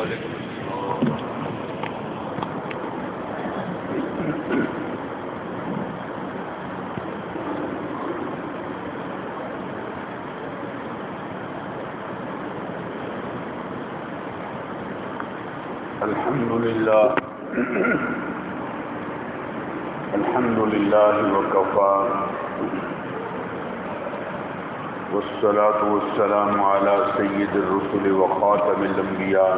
الحمد لله وكفى والصلاة والسلام على سيد الرسل وخاتم الأنبياء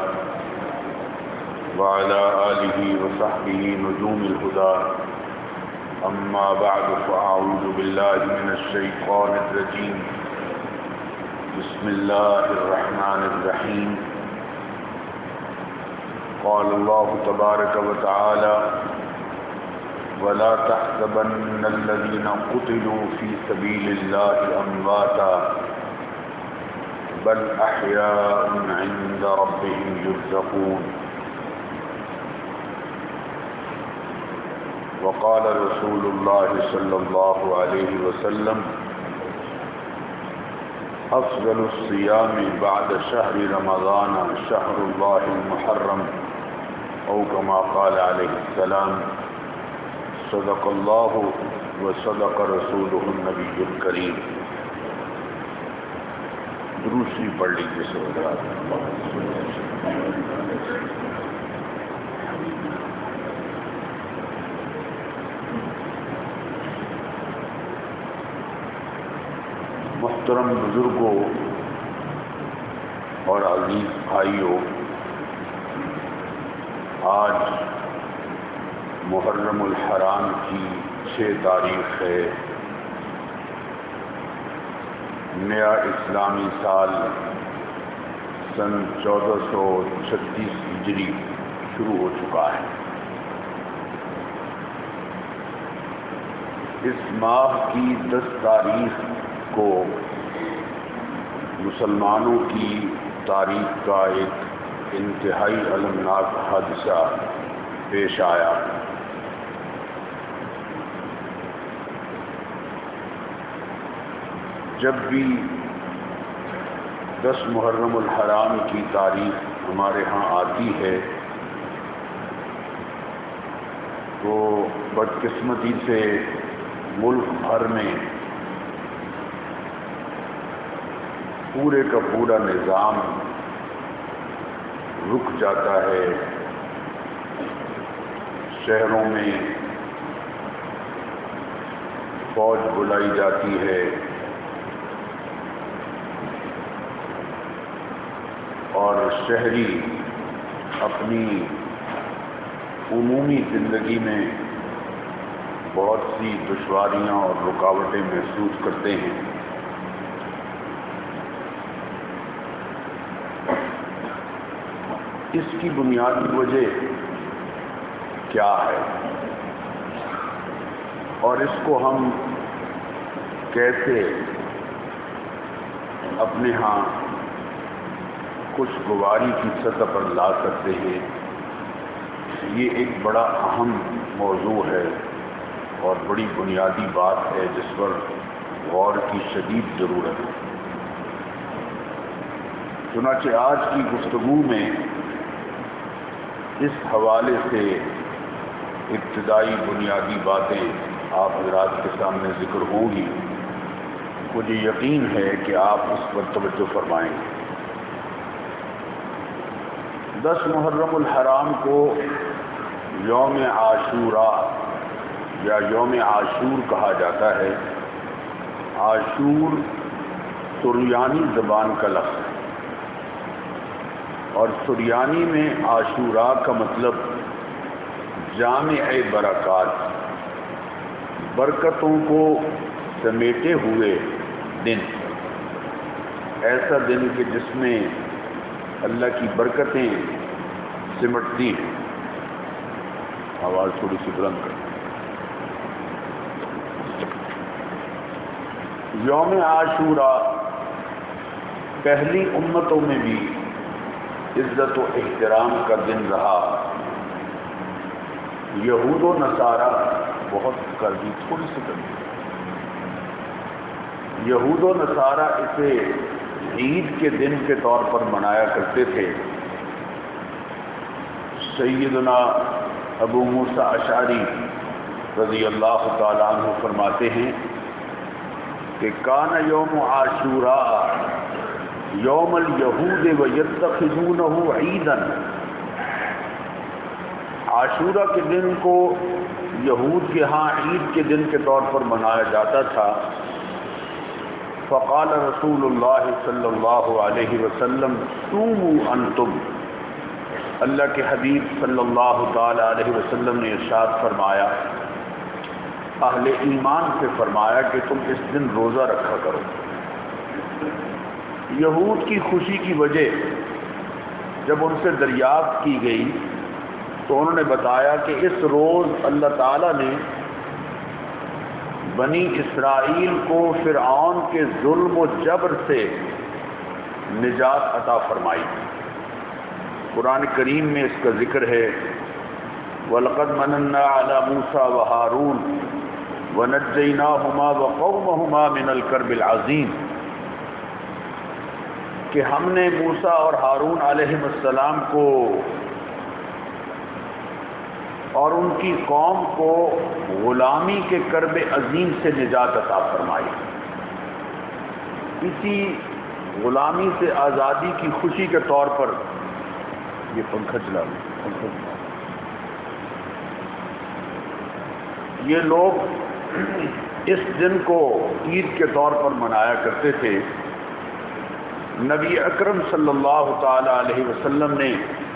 وعلى آله وصحبه نجوم الهدى أما بعد فأعوذ بالله من الشيطان الرجيم بسم الله الرحمن الرحيم قال الله تبارك وتعالى ولا تحسبن الذين قتلوا في سبيل الله أمواتا بل أحياء عند ربهم يرزقون وقال رسول الله صلى الله عليه وسلم أفضل الصيام بعد شهر رمضان شهر الله المحرم أو كما قال عليه السلام صدق الله وصدق رسوله النبي الكريم. درود شریف پڑھ لیجیے سہولات. محترم بزرگوں اور عزیز بھائیوں، آج محرم الحرام کی 6 تاریخ ہے. نیا اسلامی سال سن 1436 ہجری شروع ہو چکا ہے. اس ماہ کی 10 تاریخ کو مسلمانوں کی تاریخ کا ایک انتہائی المناک حادثہ پیش آیا. جب بھی 10 محرم الحرام کی تاریخ ہمارے ہاں آتی ہے تو بدقسمتی سے ملک بھر میں پورے کا پورا نظام رک جاتا ہے. شہروں میں فوج بلائی جاتی ہے اور شہری اپنی عمومی زندگی میں بہت سی دشواریاں اور رکاوٹیں محسوس کرتے ہیں. اس کی بنیادی وجہ کیا ہے اور اس کو ہم کیسے اپنے ہاں خوشگواری کی سطح پر لا سکتے ہیں، یہ ایک بڑا اہم موضوع ہے اور بڑی بنیادی بات ہے جس پر غور کی شدید ضرورت ہے. چنانچہ آج کی گفتگو میں اس حوالے سے ابتدائی بنیادی باتیں آپ حضرات کے سامنے ذکر ہوں گی. مجھے یقین ہے کہ آپ اس پر توجہ فرمائیں گے. 10 محرم الحرام کو یوم عاشوراء یا یوم عاشور کہا جاتا ہے. عاشور سریانی زبان کا لفظ ہے اور سریانی میں عاشوراء کا مطلب جامع برکات، برکتوں کو سمیٹے ہوئے دن. ایسا دن کہ جس میں اللہ کی برکتیں سمٹتی ہیں. آواز تھوڑی سی بلند کر. یوم عاشوراء پہلی امتوں میں بھی عزت و احترام کا دن رہا. یہود و نصارہ بہت کر دی، تھوڑی سی کر دی. یہود و نصارہ اسے عید کے دن کے طور پر منایا کرتے تھے سیدنا ابو موسیٰ اشعری رضی اللہ تعالیٰ عنہ فرماتے ہیں کہ کان یوم عاشوراء یوم الیہود ویتخذونہ عیدا، عاشورہ کے دن کو یہود کے ہاں عید کے دن کے طور پر منایا جاتا تھا۔ فقال رسول اللہ صلی اللہ علیہ وسلم صوموا انتم، اللہ کے حبیب صلی اللہ تعالی علیہ وسلم نے ارشاد فرمایا، اہل ایمان سے فرمایا کہ تم اس دن روزہ رکھا کرو۔ یہود کی خوشی کی وجہ جب ان سے دریافت کی گئی تو انہوں نے بتایا کہ اس روز اللہ تعالیٰ نے بنی اسرائیل کو فرعون کے ظلم و جبر سے نجات عطا فرمائی۔ قرآن کریم میں اس کا ذکر ہے، وَلَقَدْ مَنَنَّا عَلَى مُوسَى وَهَارُونَ وَنَجَّيْنَاهُمَا وَقَوْمَهُمَا مِنَ الْكَرْبِ الْعَظِيمِ، کہ ہم نے موسیٰ اور ہارون علیہ السلام کو اور ان کی قوم کو غلامی کے کرب عظیم سے نجات عطا فرمائی۔ اسی غلامی سے آزادی کی خوشی کے طور پر یہ پنکھا چلا یہ لوگ اس دن کو عید کے طور پر منایا کرتے تھے۔ نبی اکرم صلی اللہ تعالی علیہ وسلم نے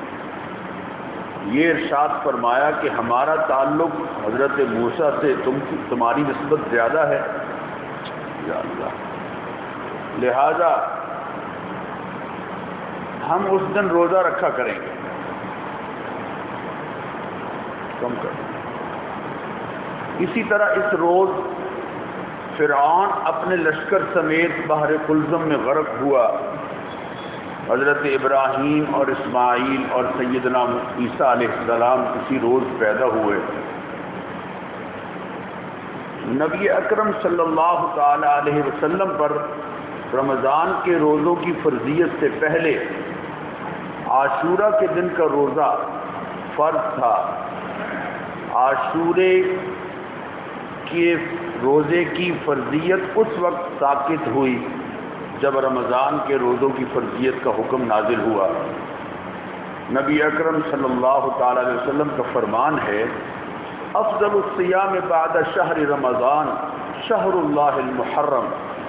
یہ ارشاد فرمایا کہ ہمارا تعلق حضرت موسیٰ سے تمہاری نسبت زیادہ ہے، یا اللہ، لہذا ہم اس دن روزہ رکھا کریں گے۔ کم کر اسی طرح اس روز فرعون اپنے لشکر سمیت بحر قلزم میں غرق ہوا۔ حضرت ابراہیم اور اسماعیل اور سیدنا عیسیٰ علیہ السلام اسی روز پیدا ہوئے۔ نبی اکرم صلی اللہ تعالی علیہ وسلم پر رمضان کے روزوں کی فرضیت سے پہلے عاشورہ کے دن کا روزہ فرض تھا۔ عاشورے کے روزے کی فرضیت اس وقت ساقط ہوئی جب رمضان کے روزوں کی فرضیت کا حکم نازل ہوا۔ نبی اکرم صلی اللہ تعالی علیہ وسلم کا فرمان ہے، افضل الصیام بعد شہر رمضان شہر اللہ المحرم،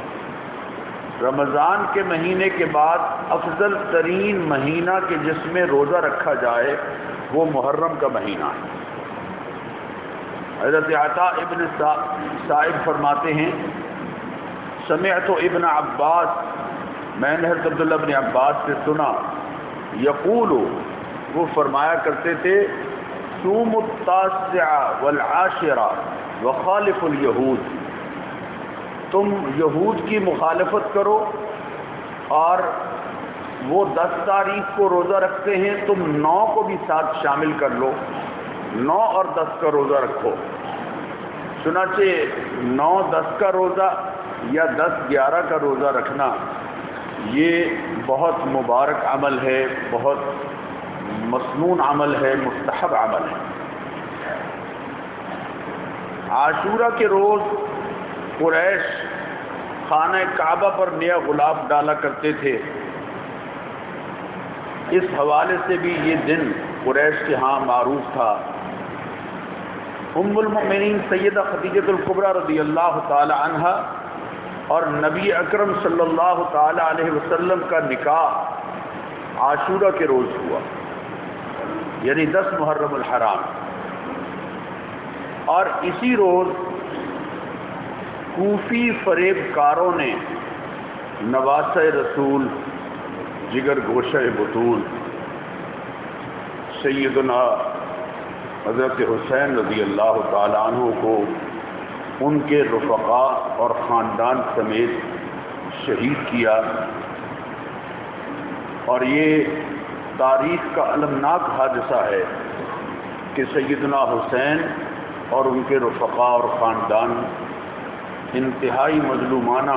رمضان کے مہینے کے بعد افضل ترین مہینہ کہ جس میں روزہ رکھا جائے وہ محرم کا مہینہ ہے۔ حضرت عطا ابن صائب فرماتے ہیں، سمعت ابن عباس، میں نے حضرت عبداللہ ابن عباس سے سنا، یقول، وہ فرمایا کرتے تھے، صوم التاسع والعاشرہ وخالف الیہود، تم یہود کی مخالفت کرو اور وہ 10 تاریخ کو روزہ رکھتے ہیں، تم 9 کو بھی ساتھ شامل کر لو، 9 اور 10 کا روزہ رکھو۔ چنانچہ 9 10 کا روزہ یا 10 11 کا روزہ رکھنا یہ بہت مبارک عمل ہے، بہت مسنون عمل ہے، مستحب عمل ہے۔ عاشورہ کے روز قریش خانہ کعبہ پر نیا غلاف ڈالا کرتے تھے۔ اس حوالے سے بھی یہ دن قریش کے ہاں معروف تھا۔ ام المؤمنین سیدہ خدیجہ الکبریٰ رضی اللہ تعالی عنہا اور نبی اکرم صلی اللہ تعالی علیہ وسلم کا نکاح عاشورہ کے روز ہوا، یعنی 10 محرم الحرام، اور اسی روز کوفی فریب کاروں نے نواسہ رسول، جگر گوشہ بطول سیدنا حضرت حسین رضی اللہ تعالیٰ عنہ کو ان کے رفقاء اور خاندان سمیت شہید کیا، اور یہ تاریخ کا المناک حادثہ ہے کہ سیدنا حسین اور ان کے رفقاء اور خاندان انتہائی مظلومانہ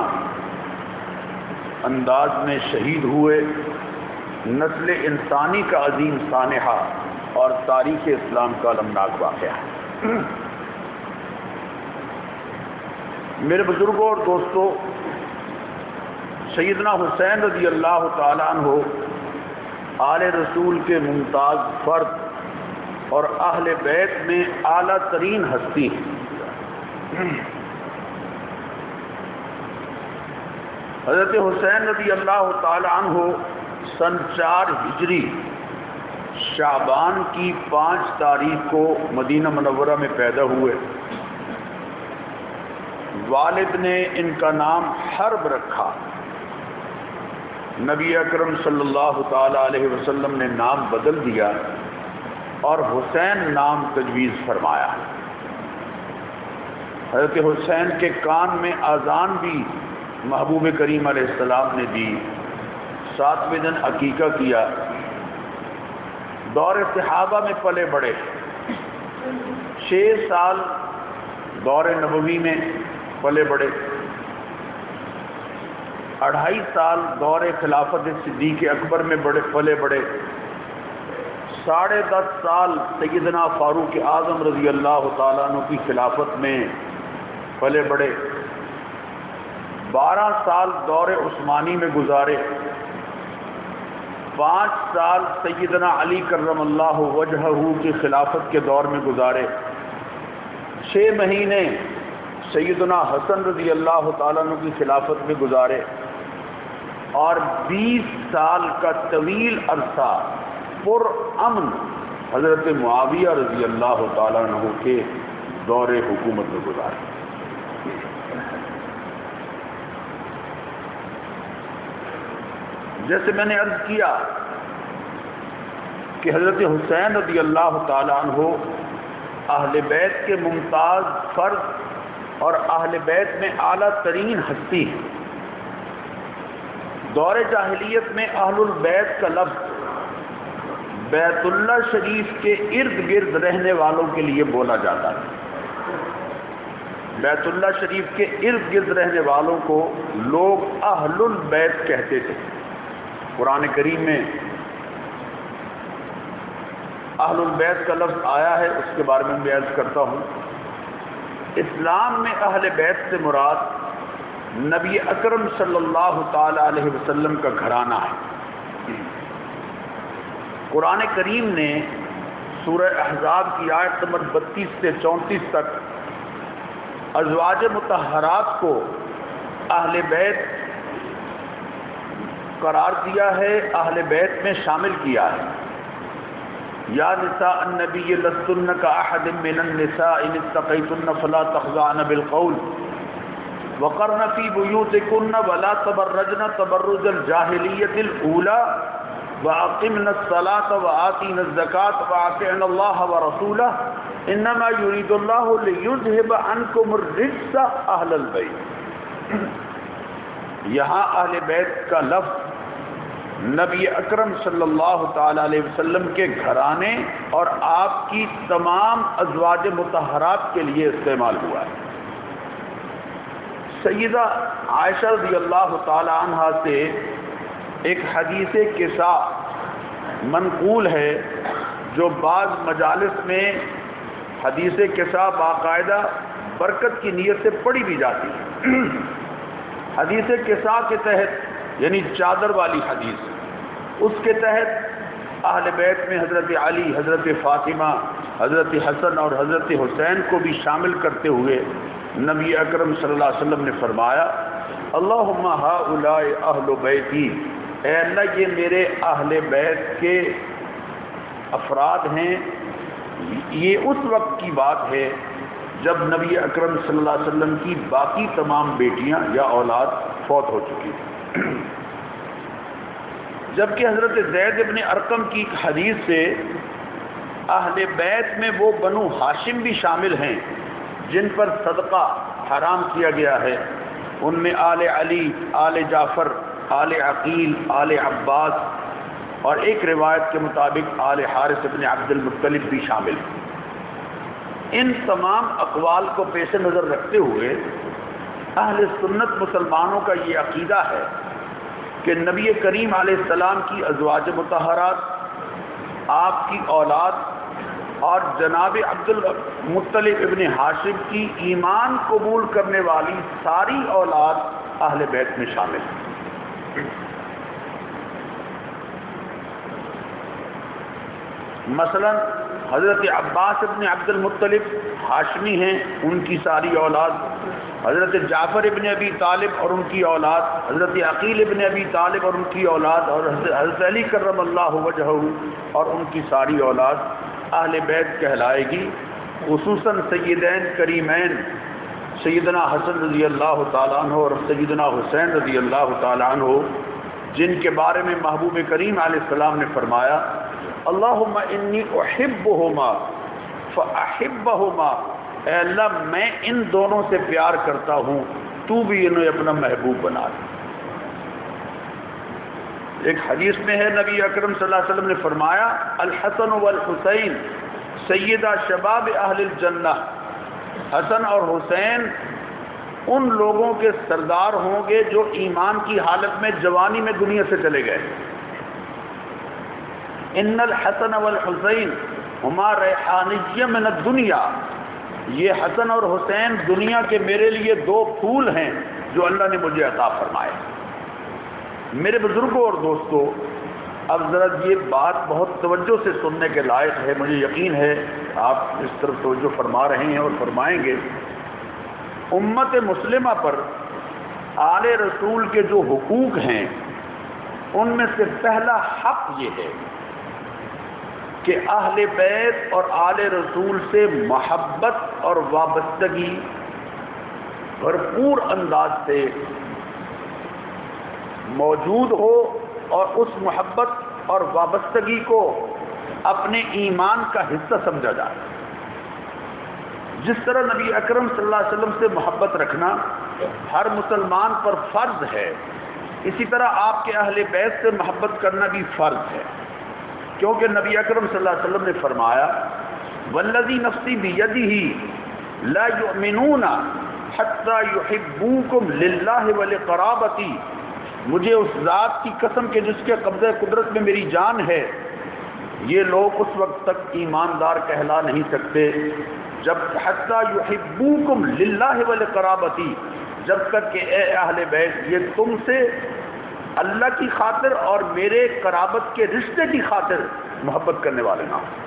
انداز میں شہید ہوئے۔ نسل انسانی کا عظیم سانحہ اور تاریخ اسلام کا المناک واقعہ ہے۔ میرے بزرگوں اور دوستوں، سیدنا حسین رضی اللہ تعالیٰ عنہ آل رسول کے ممتاز فرد اور اہل بیت میں اعلیٰ ترین ہستی ہیں۔ حضرت حسین رضی اللہ تعالیٰ عنہ سن 4 ہجری شعبان کی 5 تاریخ کو مدینہ منورہ میں پیدا ہوئے۔ والد نے ان کا نام حرب رکھا، نبی اکرم صلی اللہ تعالی علیہ وسلم نے نام بدل دیا اور حسین نام تجویز فرمایا۔ حضرت حسین کے کان میں اذان بھی محبوب کریم علیہ السلام نے دی، 7ویں دن عقیقہ کیا، دور صحابہ میں پلے بڑھے، 6 سال دور نبوی میں پلے بڑھے، 2.5 سال دور خلافت صدیق اکبر میں پلے بڑھے، 10.5 سال سیدنا فاروق اعظم رضی اللہ تعالیٰ عنہ کی خلافت میں پلے بڑھے، 12 سال دور عثمانی میں گزارے، 5 سال سیدنا علی کرم اللہ وجہہ کی خلافت کے دور میں گزارے، 6 مہینے سیدنا حسن رضی اللہ تعالیٰ عنہ کی خلافت میں گزارے، اور 20 سال کا طویل عرصہ پر امن حضرت معاویہ رضی اللہ تعالیٰ عنہ کے دور حکومت میں گزارے۔ جیسے میں نے عرض کیا کہ حضرت حسین رضی اللہ تعالیٰ عنہ اہل بیت کے ممتاز فرد اور اہل بیت میں اعلیٰ ترین ہستی ہے۔ دور جاہلیت میں اہل البیت کا لفظ بیت اللہ شریف کے ارد گرد رہنے والوں کے لیے بولا جاتا ہے۔ بیت اللہ شریف کے ارد گرد رہنے والوں کو لوگ اہل البیت کہتے تھے۔ قرآن کریم میں اہل البیت کا لفظ آیا ہے، اس کے بارے میں میں عرض کرتا ہوں۔ اسلام میں اہل بیت سے مراد نبی اکرم صلی اللہ تعالی علیہ وسلم کا گھرانہ ہے۔ قرآن کریم نے سورہ احزاب کی آیت نمبر 32 سے 34 تک ازواج مطہرات کو اہل بیت قرار دیا ہے، اہل بیت میں شامل کیا ہے۔ یا نساء النبی لستن کاحد من النساء ان اتقیتن فلا تخضعن بالقول وقرن فی بیوتکن ولا تبرجن تبرج الجاہلیۃ الاولی واقمن الصلاة وآتین الزکاة واطعن اللہ ورسولہ انما یرید اللہ لیذہب عنکم الرجس اہل البیت۔ یہاں اہل بیت کا لفظ نبی اکرم صلی اللہ تعالی علیہ وسلم کے گھرانے اور آپ کی تمام ازواج مطہرات کے لیے استعمال ہوا ہے۔ سیدہ عائشہ رضی اللہ تعالی عنہا سے ایک حدیث قصہ منقول ہے، جو بعض مجالس میں حدیث قصہ باقاعدہ برکت کی نیت سے پڑھی بھی جاتی ہے۔ حدیث قصہ کے تحت یعنی چادر والی حدیث، اس کے تحت اہل بیت میں حضرت علی، حضرت فاطمہ، حضرت حسن اور حضرت حسین کو بھی شامل کرتے ہوئے نبی اکرم صلی اللہ علیہ وسلم نے فرمایا اللہم ہؤلاء اہل بیتی، اے اللہ یہ میرے اہل بیت کے افراد ہیں۔ یہ اس وقت کی بات ہے جب نبی اکرم صلی اللہ علیہ وسلم کی باقی تمام بیٹیاں یا اولاد فوت ہو چکی تھی۔ جبکہ حضرت زید ابن ارقم کی ایک حدیث سے اہل بیت میں وہ بنو ہاشم بھی شامل ہیں جن پر صدقہ حرام کیا گیا ہے۔ ان میں آل علی، آل جعفر، آل عقیل، آل عباس اور ایک روایت کے مطابق آل حارث ابن عبد المطلب بھی شامل ہیں۔ ان تمام اقوال کو پیش نظر رکھتے ہوئے اہل سنت مسلمانوں کا یہ عقیدہ ہے کہ نبی کریم علیہ السلام کی ازواج مطہرات آپ کی اولاد اور جناب عبد المطلب ابن ہاشم کی ایمان قبول کرنے والی ساری اولاد اہل بیت میں شامل ہے۔ مثلا حضرت عباس ابن عبد المطلب ہاشمی ہیں، ان کی ساری اولاد، حضرت جعفر ابن ابی طالب اور ان کی اولاد، حضرت عقیل ابن ابی طالب اور ان کی اولاد، اور حضرت علی کرم اللہ وجہہ اور ان کی ساری اولاد اہل بیت کہلائے گی، خصوصاً سیدین کریمین سیدنا حسن رضی اللہ تعالیٰ عنہ اور سیدنا حسین رضی اللہ تعالیٰ عنہ، جن کے بارے میں محبوب کریم علیہ السلام نے فرمایا اللہم انی احبہما فاحبہما، اے اللہ میں ان دونوں سے پیار کرتا ہوں، تو بھی انہیں اپنا محبوب بنا دے۔ ایک حدیث میں ہے نبی اکرم صلی اللہ علیہ وسلم نے فرمایا الحسن والحسین سیدہ شباب اہل الجنہ، حسن اور حسین ان لوگوں کے سردار ہوں گے جو ایمان کی حالت میں جوانی میں دنیا سے چلے گئے۔ ان الحسن والحسین ہما ریحانی من الدنیا، یہ حسن اور حسین دنیا کے میرے لیے دو پھول ہیں جو اللہ نے مجھے عطا فرمائے۔ میرے بزرگوں اور دوستوں، اب ذرا یہ بات بہت توجہ سے سننے کے لائق ہے، مجھے یقین ہے آپ اس طرف توجہ فرما رہے ہیں اور فرمائیں گے۔ امت مسلمہ پر آل رسول کے جو حقوق ہیں ان میں سے پہلا حق یہ ہے کہ اہل بیت اور آل رسول سے محبت اور وابستگی بھرپور انداز سے موجود ہو، اور اس محبت اور وابستگی کو اپنے ایمان کا حصہ سمجھا جائے۔ جس طرح نبی اکرم صلی اللہ علیہ وسلم سے محبت رکھنا ہر مسلمان پر فرض ہے، اسی طرح آپ کے اہل بیت سے محبت کرنا بھی فرض ہے، کیونکہ نبی اکرم صلی اللہ علیہ وسلم نے فرمایا والذی نفسی بیدہ لا یؤمنون حتی یحبوکم للہ ولقرابتی، مجھے اس ذات کی قسم کے جس کے قبضہ قدرت میں میری جان ہے، یہ لوگ اس وقت تک ایماندار کہلا نہیں سکتے جب حتی یحبوکم للہ ولقرابتی، جب تک کہ اے اہل بیت یہ تم سے اللہ کی خاطر اور میرے قرابت کے رشتے کی خاطر محبت کرنے والے نہ ہوں۔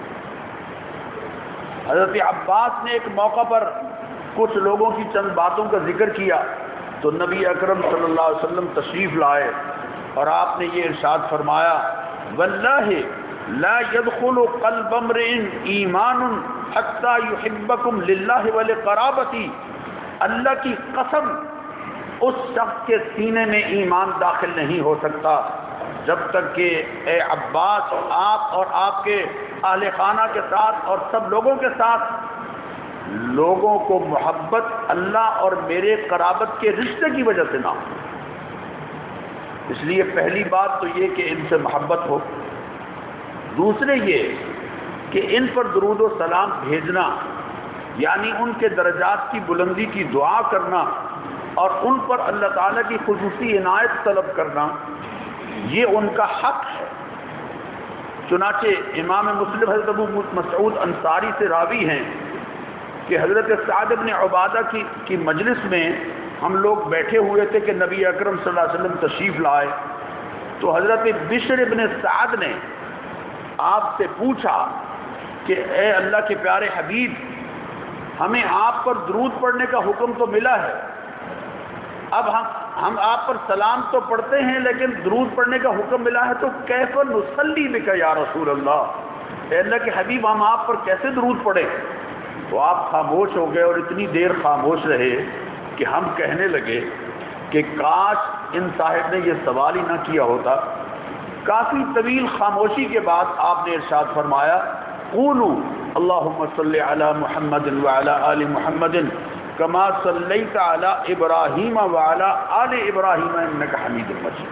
حضرت عباس نے ایک موقع پر کچھ لوگوں کی چند باتوں کا ذکر کیا تو نبی اکرم صلی اللہ علیہ وسلم تشریف لائے اور آپ نے یہ ارشاد فرمایا واللہ لا يدخل قلب امرئ ایمان حتی یحبکم للہ ولقرابتی، اللہ کی قسم اس شخص کے سینے میں ایمان داخل نہیں ہو سکتا جب تک کہ اے عباس آپ اور آپ کے اہل خانہ کے ساتھ اور سب لوگوں کے ساتھ لوگوں کو محبت اللہ اور میرے قرابت کے رشتے کی وجہ سے نہ ہو۔ اس لیے پہلی بات تو یہ کہ ان سے محبت ہو، دوسرے یہ کہ ان پر درود و سلام بھیجنا، یعنی ان کے درجات کی بلندی کی دعا کرنا اور ان پر اللہ تعالیٰ کی خصوصی عنایت طلب کرنا، یہ ان کا حق ہے۔ چنانچہ امام مسلم حضرت ابو مسعود انصاری سے راوی ہیں کہ حضرت سعد بن عبادہ کی مجلس میں ہم لوگ بیٹھے ہوئے تھے کہ نبی اکرم صلی اللہ علیہ وسلم تشریف لائے، تو حضرت بشر بن سعد نے آپ سے پوچھا کہ اے اللہ کے پیارے حبیب، ہمیں آپ پر درود پڑھنے کا حکم تو ملا ہے، اب ہم آپ پر سلام تو پڑھتے ہیں لیکن درود پڑھنے کا حکم ملا ہے، تو کیف نصلی بک یا رسول اللہ، اے اللہ کے حبیب ہم آپ پر کیسے درود پڑھیں؟ تو آپ خاموش ہو گئے اور اتنی دیر خاموش رہے کہ ہم کہنے لگے کہ کاش ان صاحب نے یہ سوال ہی نہ کیا ہوتا۔ کافی طویل خاموشی کے بعد آپ نے ارشاد فرمایا قولوا اللہم صلی علی محمد وعلی آل محمد کما صلیت علی ابراہیم وعلی آل ابراہیم انک حمید مجید۔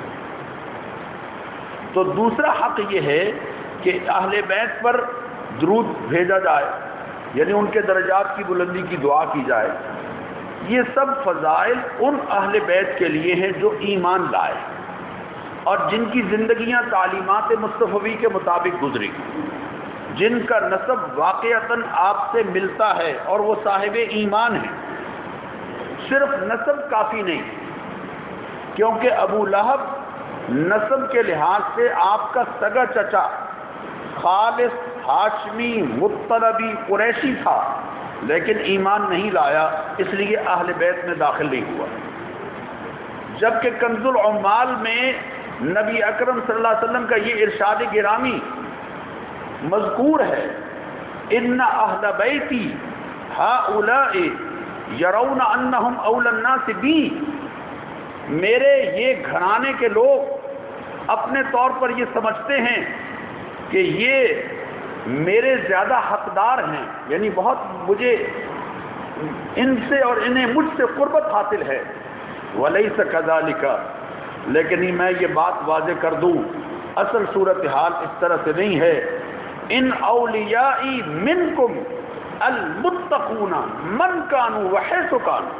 تو دوسرا حق یہ ہے کہ اہل بیت پر درود بھیجا جائے، یعنی ان کے درجات کی بلندی کی دعا کی جائے۔ یہ سب فضائل ان اہل بیت کے لیے ہیں جو ایمان لائے، اور جن کی زندگیاں تعلیمات مصطفی کے مطابق گزری، جن کا نسب واقعتاً آپ سے ملتا ہے اور وہ صاحب ایمان ہیں۔ صرف نسب کافی نہیں، کیونکہ ابو لہب نسب کے لحاظ سے آپ کا سگا چچا خالص ہاشمی مطلبی قریشی تھا، لیکن ایمان نہیں لایا، اس لیے اہل بیت میں داخل نہیں ہوا۔ جبکہ کنز العمال میں نبی اکرم صلی اللہ علیہ وسلم کا یہ ارشاد گرامی مذکور ہے، ان اہل بیتی ہؤلاء یرون انہم اولی الناس بی، میرے یہ گھرانے کے لوگ اپنے طور پر یہ سمجھتے ہیں کہ یہ میرے زیادہ حقدار ہیں، یعنی بہت مجھے ان سے اور انہیں مجھ سے قربت حاصل ہے۔ ولیس کذالک، لیکن میں یہ بات واضح کر دوں، اصل صورتحال اس طرح سے نہیں ہے۔ ان اولیائی منکم المتقون من کانوا وحیث کانوا،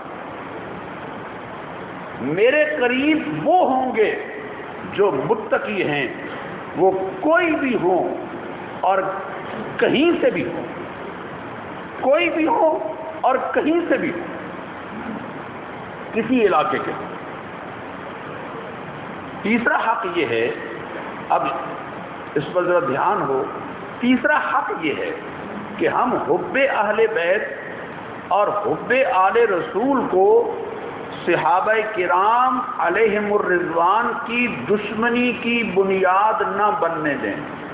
میرے قریب وہ ہوں گے جو متقی ہیں، وہ کوئی بھی ہوں اور کہیں سے بھی ہوں، کوئی بھی ہو اور کہیں سے بھی ہو، کسی علاقے کے۔ تیسرا حق یہ ہے، اب اس پر ذرا دھیان ہو، تیسرا حق یہ ہے کہ ہم حب اہل بیت اور حب آل رسول کو صحابہ کرام علیہم الرضوان کی دشمنی کی بنیاد نہ بننے دیں۔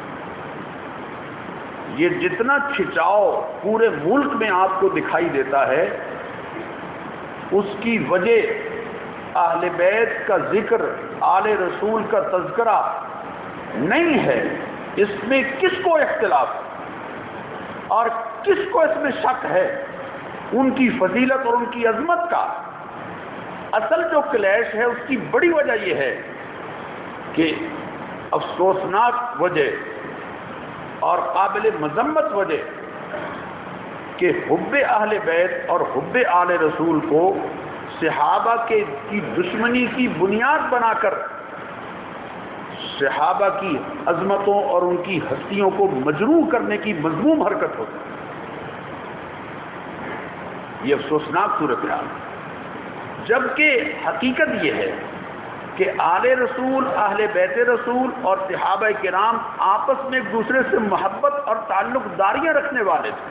یہ جتنا کھچاؤ پورے ملک میں آپ کو دکھائی دیتا ہے، اس کی وجہ اہل بیت کا ذکر، آل رسول کا تذکرہ نہیں ہے۔ اس میں کس کو اختلاف اور کس کو اس میں شک ہے؟ ان کی فضیلت اور ان کی عظمت کا اصل جو کلیش ہے، اس کی بڑی وجہ یہ ہے کہ افسوسناک وجہ اور قابل مذمت وجہ کہ حب اہل بیت اور حب آل رسول کو صحابہ کی دشمنی کی بنیاد بنا کر صحابہ کی عظمتوں اور ان کی ہستیوں کو مجروح کرنے کی مذموم حرکت ہوتی ہے۔ یہ افسوسناک صورتحال، جبکہ حقیقت یہ ہے کہ آل رسول، اہل بیت رسول اور صحابہ کرام آپس میں ایک دوسرے سے محبت اور تعلق داریاں رکھنے والے تھے۔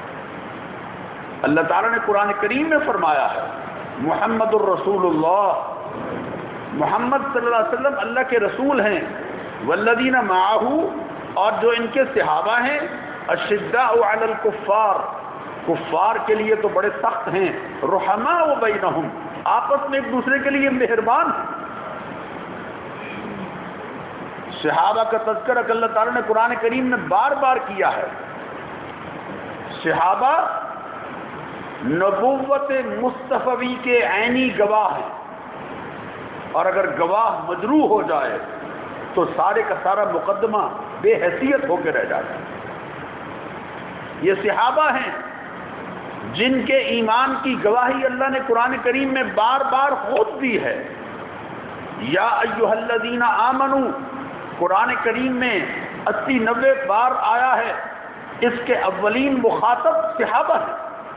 اللہ تعالیٰ نے قرآن کریم میں فرمایا ہے، محمد الرسول اللہ، محمد صلی اللہ علیہ وسلم اللہ کے رسول ہیں، والذین معہ، اور جو ان کے صحابہ ہیں، اشداء علی الکفار، کفار کے لیے تو بڑے سخت ہیں، رحماء بینہم، آپس میں ایک دوسرے کے لیے مہربان ہیں۔ صحابہ کا تذکرہ اللہ تعالیٰ نے قرآن کریم میں بار بار کیا ہے۔ صحابہ نبوت مصطفی کے عینی گواہ ہیں، اور اگر گواہ مجروح ہو جائے تو سارے کا سارا مقدمہ بے حیثیت ہو کے رہ جاتا ہے۔ یہ صحابہ ہیں جن کے ایمان کی گواہی اللہ نے قرآن کریم میں بار بار خود دی ہے۔ یا ایھا الذین آمنوا قرآن کریم میں 80-90 بار آیا ہے، اس کے اولین مخاطب صحابہ ہیں۔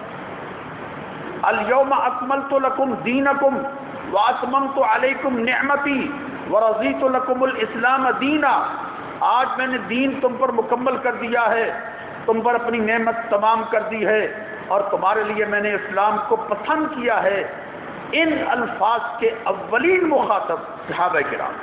الیوم اکملت لکم دینکم واتممت علیکم نعمتی ورضیت لکم الاسلام دینا، آج میں نے دین تم پر مکمل کر دیا ہے، تم پر اپنی نعمت تمام کر دی ہے، اور تمہارے لیے میں نے اسلام کو پسند کیا ہے۔ ان الفاظ کے اولین مخاطب صحابہ کرام۔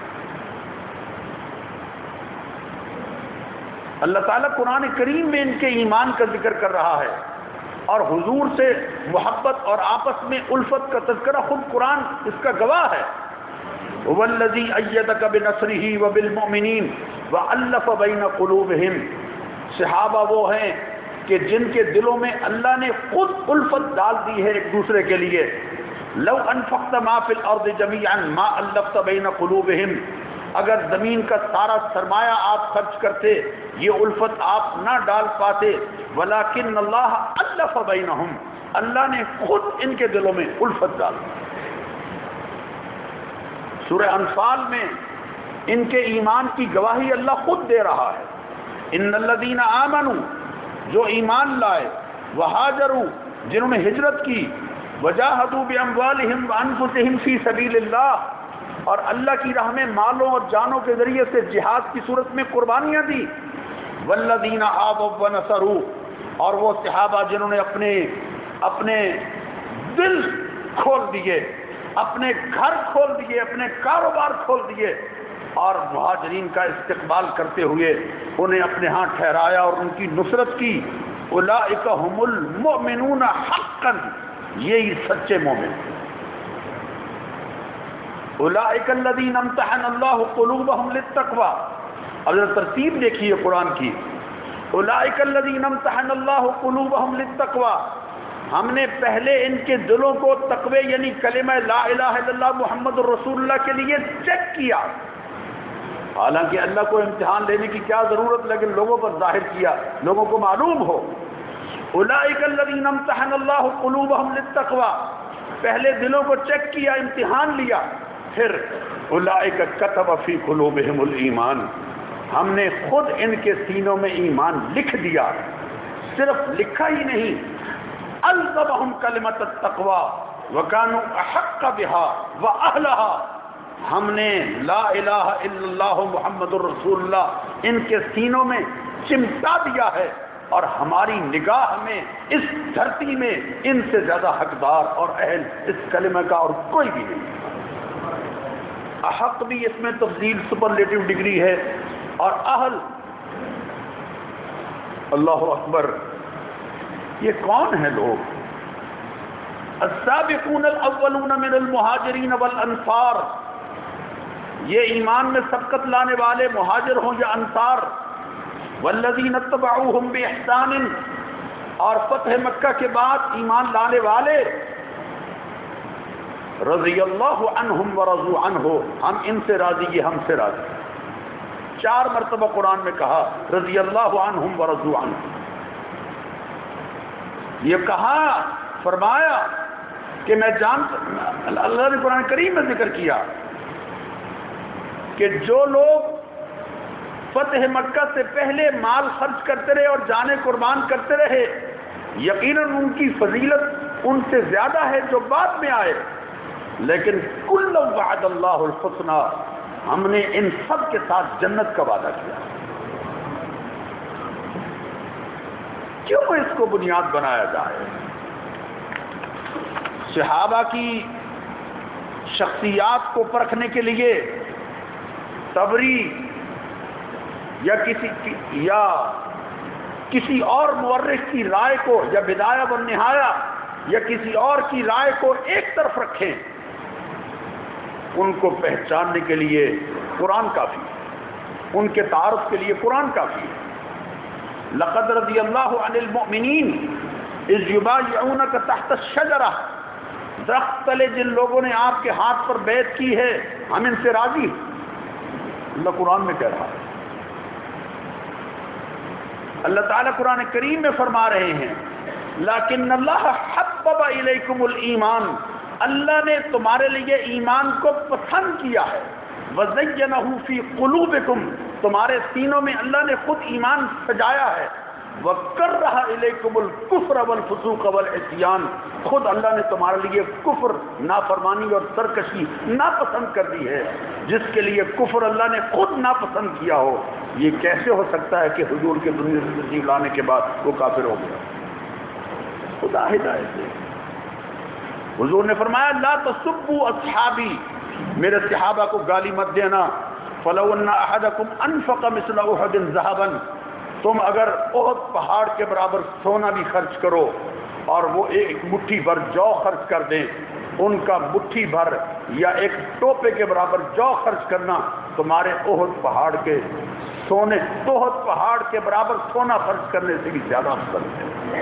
اللہ تعالیٰ قرآن کریم میں ان کے ایمان کا ذکر کر رہا ہے، اور حضور سے محبت اور آپس میں الفت کا تذکرہ خود قرآن اس کا گواہ ہے۔ هو الذی ایدک بنصرہ وبالمؤمنین والف بین قلوبہم، صحابہ وہ ہیں کہ جن کے دلوں میں اللہ نے خود الفت ڈال دی ہے ایک دوسرے کے لیے۔ لو انفقت ما فی الارض جمیعا ما الفت بین قلوبہم، اگر زمین کا سارا سرمایہ آپ خرچ کرتے یہ الفت آپ نہ ڈال پاتے، ولیکن اللہ الف بینہم، اللہ نے خود ان کے دلوں میں الفت ڈال دی۔ سورہ انفال میں ان کے ایمان کی گواہی اللہ خود دے رہا ہے. ان الذین آمنوا، جو ایمان لائے، وہاجروا، جنہوں نے ہجرت کی، وجاہدوا باموالہم وانفسہم فی سبیل اللہ، اور اللہ کی راہ میں مالوں اور جانوں کے ذریعے سے جہاد کی صورت میں قربانیاں دی. والذین آووا ونصروا، اور وہ صحابہ جنہوں نے اپنے دل کھول دیے، اپنے گھر کھول دیے، اپنے کاروبار کھول دیے، اور مہاجرین کا استقبال کرتے ہوئے انہیں اپنے ہاں ٹھہرایا اور ان کی نصرت کی. اولئک هم المؤمنون حقا، یہی سچے مومن. اولئک الذین امتحن اللہ قلوبہم للتقوی، اب ذرا ترتیب دیکھیے قرآن کی. اولئک الذین امتحن اللہ قلوبہم للتقوی، ہم نے پہلے ان کے دلوں کو تقوی یعنی کلمہ لا الہ الا اللہ محمد الرسول اللہ کے لیے چیک کیا. حالانکہ اللہ کو امتحان لینے کی کیا ضرورت، لیکن لوگوں پر ظاہر کیا، لوگوں کو معلوم ہو. اولئک الذین امتحن اللہ قلوبہم للتقوی، پہلے دلوں کو چیک کیا، امتحان لیا. پھر اولئک کتب فی قلوبہم الایمان، ہم نے خود ان کے سینوں میں ایمان لکھ دیا. صرف لکھا ہی نہیں، الزمہم کلمۃ التقوی وکانوا احق بها واہلها، ہم نے لا الہ الا اللہ محمد الرسول اللہ ان کے سینوں میں چمٹا دیا ہے، اور ہماری نگاہ میں اس دھرتی میں ان سے زیادہ حقدار اور اہل اس کلمہ کا اور کوئی بھی نہیں. احق بھی اس میں تفضیل سپرلیٹو ڈگری ہے، اور اہل، اللہ اکبر، یہ کون ہیں لوگ؟ السابقون الاولون من المہاجرین والانصار، یہ ایمان میں سبقت لانے والے مہاجر ہوں یا انصار. والذین اتبعوہم باحسان، اور فتح مکہ کے بعد ایمان لانے والے. رضی اللہ عنہم ورضوا عنہ، ہم ان سے راضی، یہ ہم سے راضی. 4 مرتبہ قرآن میں کہا رضی اللہ عنہم ورضوا عنہ. یہ کہا، فرمایا کہ میں اللہ نے قرآن کریم میں ذکر کیا کہ جو لوگ فتح مکہ سے پہلے مال خرچ کرتے رہے اور جانیں قربان کرتے رہے، یقیناً ان کی فضیلت ان سے زیادہ ہے جو بعد میں آئے. لیکن کل وعد اللہ الحسنى، ہم نے ان سب کے ساتھ جنت کا وعدہ کیا. کیوں اس کو بنیاد بنایا جائے؟ صحابہ کی شخصیات کو پرکھنے کے لیے طبری یا کسی اور مورخ کی رائے کو، یا بدایہ و نہایہ یا کسی اور کی رائے کو ایک طرف رکھیں. ان کو پہچاننے کے لیے قرآن کافی ہے، ان کے تعارف کے لیے قرآن کافی ہے. لقد رضی اللہ عن المؤمنین اذ یبایعونک تحت الشجرہ، درخت تلے جن لوگوں نے آپ کے ہاتھ پر بیعت کی ہے، ہم ان سے راضی ہیں. اللہ قرآن میں کہہ رہا ہے. اللہ تعالیٰ قرآن کریم میں فرما رہے ہیں لیکن اللہ حبب الیکم الایمان، اللہ نے تمہارے لیے ایمان کو پسند کیا ہے. وزینہ فی قلوبکم، تمہارے سینوں میں اللہ نے خود ایمان سجایا ہے. وکرہ الیکم الکفر والفسوق والعصیان، خود اللہ نے تمہارے لیے کفر، نافرمانی اور سرکشی ناپسند کر دی ہے. جس کے لیے کفر اللہ نے خود ناپسند کیا ہو، یہ کیسے ہو سکتا ہے کہ حضور کے دنیا سے تشریف لانے کے بعد وہ کافر ہو گیا؟ خدا ہدایت دے. حضور نے فرمایا لا تسبوا اصحابی، میرے صحابہ کو گالی مت دینا. فلو ان احدکم انفق مثل احد ذهبا، تم اگر احد پہاڑ کے برابر سونا بھی خرچ کرو اور وہ ایک مٹھی بھر جو خرچ کر دیں، ان کا مٹھی بھر یا ایک ٹوپے کے برابر جو خرچ کرنا تمہارے احد پہاڑ کے سونے، احد پہاڑ کے برابر سونا خرچ کرنے سے بھی زیادہ افضل ہے.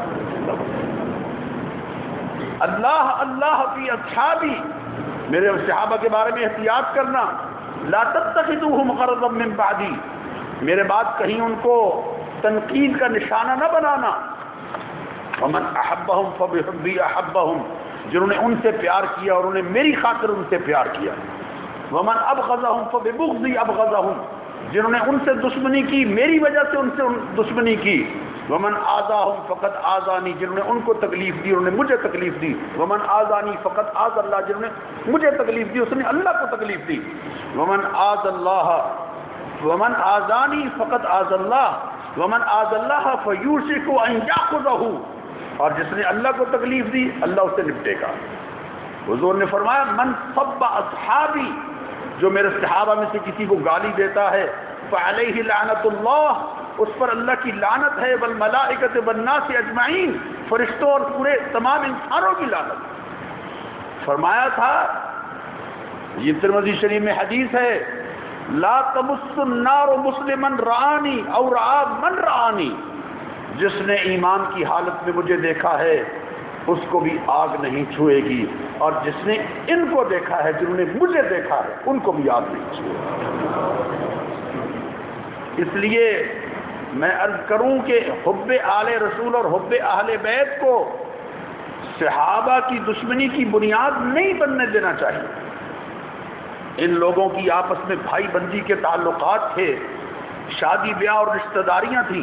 اللہ اللہ فی اصحابی، میرے صحابہ کے بارے میں احتیاط کرنا. لا تتخذوهم غرضا من بعدی، میرے بعد کہیں ان کو تنقید کا نشانہ نہ بنانا. ومن احبهم فبحبی احبهم، جنہوں نے ان سے پیار کیا اور انہیں میری خاطر ان سے پیار کیا. ومن ابغضهم فببغضی ابغضهم، جنہوں نے ان سے دشمنی کی میری وجہ سے ان سے دشمنی کی، ومن آذاهم فقد آذانی، جنہوں نے ان کو تکلیف دی انہوں نے مجھے تکلیف دی، ومن آذانی فقد آذ اللہ، جنہوں نے مجھے تکلیف دی اس نے اللہ کو تکلیف دی، ومن آذ اللہ ومن آذانی فقد آذ اللہ ومن آذ اللہ فیوشک ان یاخذہ، اور جس نے اللہ کو تکلیف دی اللہ اس سے نپٹے گا۔ حضور نے فرمایا من سب اصحابی، جو میرے صحابہ میں سے کسی کو گالی دیتا ہے، فعلیہ لعنت اللہ، اس پر اللہ کی لعنت ہے، والملائکۃ والناس اجمعین، فرشتوں اور پورے تمام انسانوں کی لعنت۔ فرمایا تھا، یہ ترمذی شریف میں حدیث ہے، لا تمس النار مسلما رآنی او رآ من رآنی، جس نے ایمان کی حالت میں مجھے دیکھا ہے اس کو بھی آگ نہیں چھوئے گی، اور جس نے ان کو دیکھا ہے جنہوں نے مجھے دیکھا ہے ان کو بھی آگ نہیں چھوئے گی۔ اس لیے میں عرض کروں کہ حب آل رسول اور حب اہل بیت کو صحابہ کی دشمنی کی بنیاد نہیں بننے دینا چاہیے۔ ان لوگوں کی آپس میں بھائی بندی کے تعلقات تھے، شادی بیاہ اور رشتہ داریاں تھیں،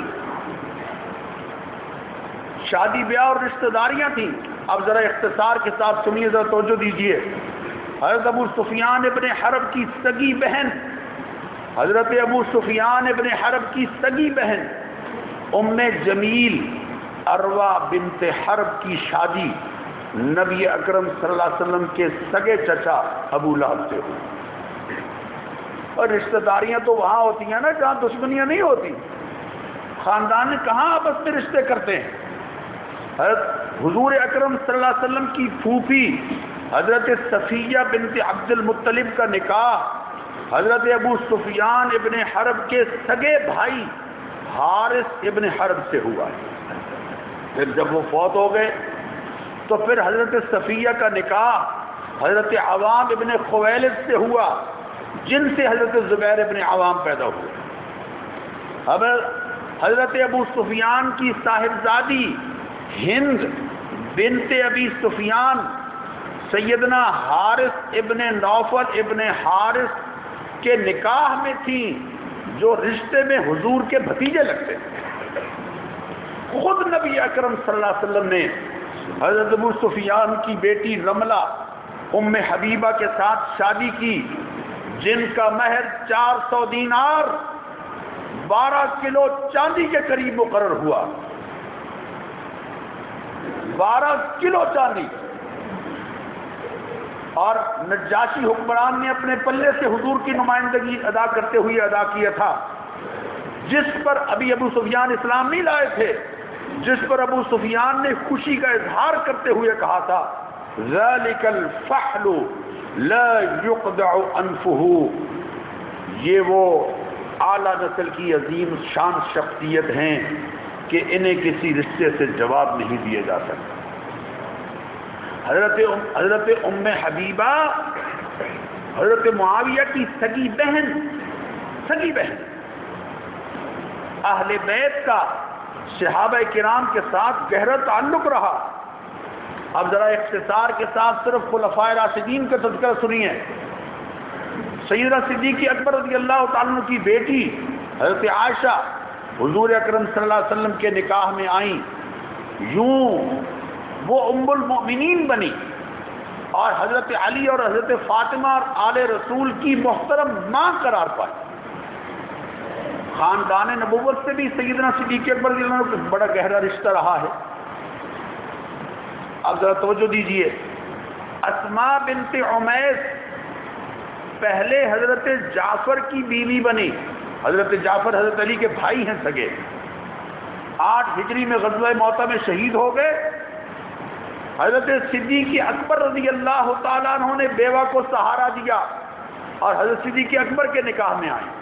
شادی بیاہ اور رشتہ داریاں تھیں۔ اب ذرا اختصار کے ساتھ سنیے، ذرا توجہ دیجیے۔ حضرت ابو سفیان ابن حرب کی سگی بہن، حضرت ابو سفیان ابن حرب کی سگی بہن ام جمیل عروہ بنت حرب کی شادی نبی اکرم صلی اللہ علیہ وسلم کے سگے چچا ابو لہب سے ہوئی۔ اور رشتہ داریاں تو وہاں ہوتی ہیں نا جہاں دشمنیاں نہیں ہوتی، خاندان کہاں آپس میں رشتے کرتے ہیں۔ حضرت حضور اکرم صلی اللہ علیہ وسلم کی پھوپھی حضرت صفیہ بنت عبد المطلب کا نکاح حضرت ابو سفیان ابن حرب کے سگے بھائی حارث ابن حرب سے ہوا۔ پھر جب وہ فوت ہو گئے تو پھر حضرت صفیہ کا نکاح حضرت عوام ابن خویلد سے ہوا، جن سے حضرت زبیر ابن عوام پیدا ہوئے۔ اب حضرت ابو سفیان کی صاحبزادی ہند بنت ابی سفیان سیدنا حارث ابن نوفل ابن حارث کے نکاح میں تھی، جو رشتے میں حضور کے بھتیجے لگتے تھے۔ خود نبی اکرم صلی اللہ علیہ وسلم نے حضرت ابو سفیان کی بیٹی رملہ ام حبیبہ کے ساتھ شادی کی، جن کا مہر 400 دینار 12 کلو چاندی کے قریب مقرر ہوا۔ 12 کلو چاندی، اور نجاشی حکمران نے اپنے پلے سے حضور کی نمائندگی ادا کرتے ہوئے ادا کیا تھا، جس پر ابھی ابو سفیان اسلام نہیں لائے تھے، جس پر ابو سفیان نے خوشی کا اظہار کرتے ہوئے کہا تھا ذَلِكَ الْفَحْلُ لَا يُقْدَعُ أَنْفُهُ، یہ وہ اعلیٰ نسل کی عظیم شان شخصیت ہیں کہ انہیں کسی رشتے سے جواب نہیں دیا جا سکتا۔ حضرت ام حبیبہ حضرت معاویہ کی سگی بہن اہل بیت کا صحابہ کرام کے ساتھ گہرا تعلق رہا۔ اب ذرا اختصار کے ساتھ صرف خلفائے راشدین کا تذکرہ سنیے۔ سیدنا صدیق اکبر رضی اللہ تعالیٰ عنہ کی بیٹی حضرت عائشہ حضور اکرم صلی اللہ علیہ وسلم کے نکاح میں آئیں، یوں وہ ام المؤمنین بنی، اور حضرت علی اور حضرت فاطمہ اور آل رسول کی محترم ماں قرار پائی۔ خاندان نبوت سے بھی سیدنا صدیق اکبر رضی اللہ عنہ کا بڑا گہرا رشتہ رہا ہے۔ اب ذرا توجہ دیجیے، اسماء بنت عمیس پہلے حضرت جعفر کی بیوی بنی۔ حضرت جعفر حضرت علی کے بھائی ہیں سگے۔ 8 ہجری میں غزوہ موطا میں شہید ہو گئے۔ حضرت صدیق اکبر رضی اللہ تعالیٰ عنہ نے بیوہ کو سہارا دیا اور حضرت صدیق اکبر کے نکاح میں آئے۔